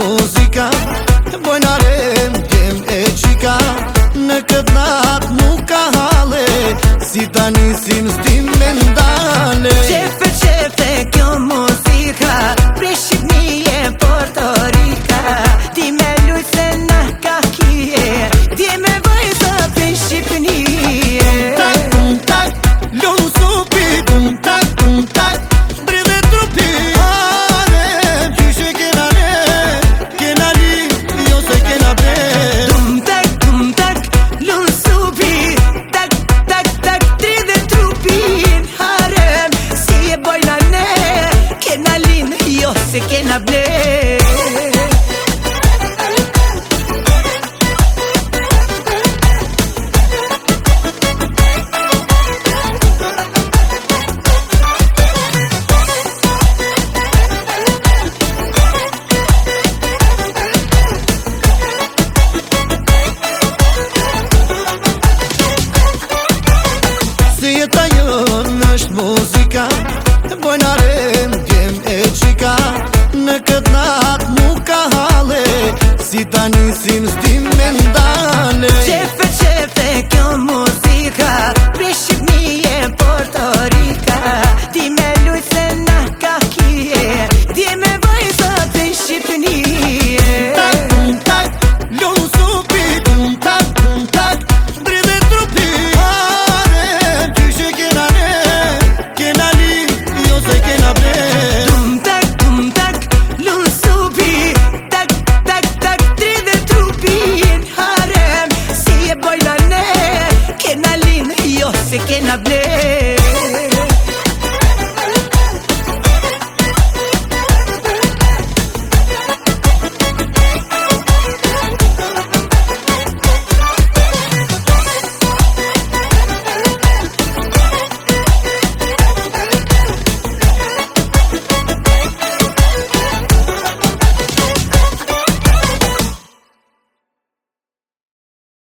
muzika, bojnare m'kem e qika. Në këtë nat nuk ka hale, si ta nisim s'dim me ndale. Qefe, qefe kjo muzika, prej Shqipnije, Porto Rika. Ti me lujt se në ka kije, ti me vajza prej Shqipnije. Tum tak, lunë supi, tum tak, bridhe trupi. Ale, qyshe kena ne, kena li, jo se kena bre. Tum tak, lunë supi, tak, dridhe trupin. Harem, si e bojna ne, kena lin, jo se kena ble. Si jeta jonë është muzika, bojnare m'kem e qika. Në këtë nat nuk ka hale, si ta nisim s'dim me ndale. Qefe, qefe kjo muzika, prej Shqipnije,